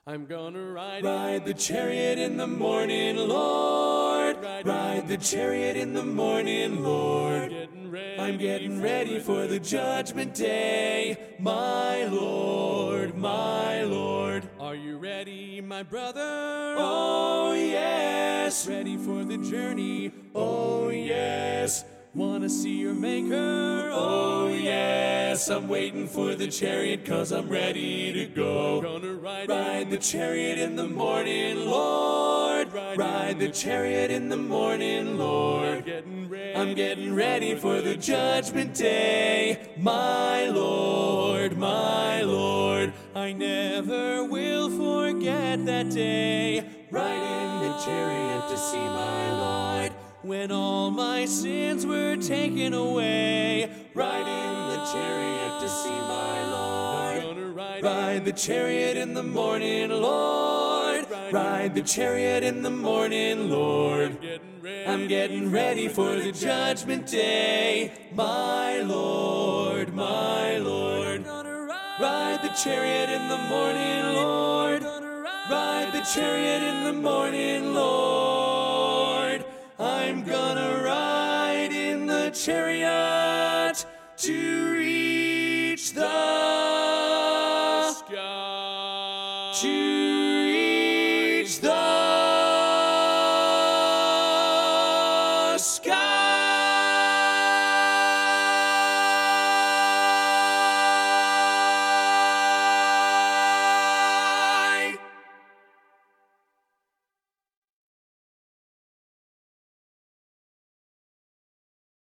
I'm gonna ride the chariot in the morning, Lord. Ride the chariot in the morning, Lord. I'm getting ready for the judgment day, my Lord, my Lord. Are you ready, my brother? Oh, yes. Ready for the journey? Oh, yes. Wanna see your maker? Oh, yes. I'm waiting for the chariot 'cause I'm ready to go. Gonna ride the chariot in the morning, Lord. Ride the chariot in the morning, Lord. I'm getting ready for the judgment day, my Lord, my Lord. I never will forget that day, riding the chariot to see my Lord. When all my sins were taken away, riding the chariot to see my Lord. Ride the chariot in the morning, Lord. Ride the chariot in the morning, Lord. I'm getting ready for the judgment day, my Lord, my Lord. Ride the chariot in the morning, Lord. Ride the chariot in the morning, Lord. I'm gonna ride in the chariot to reach the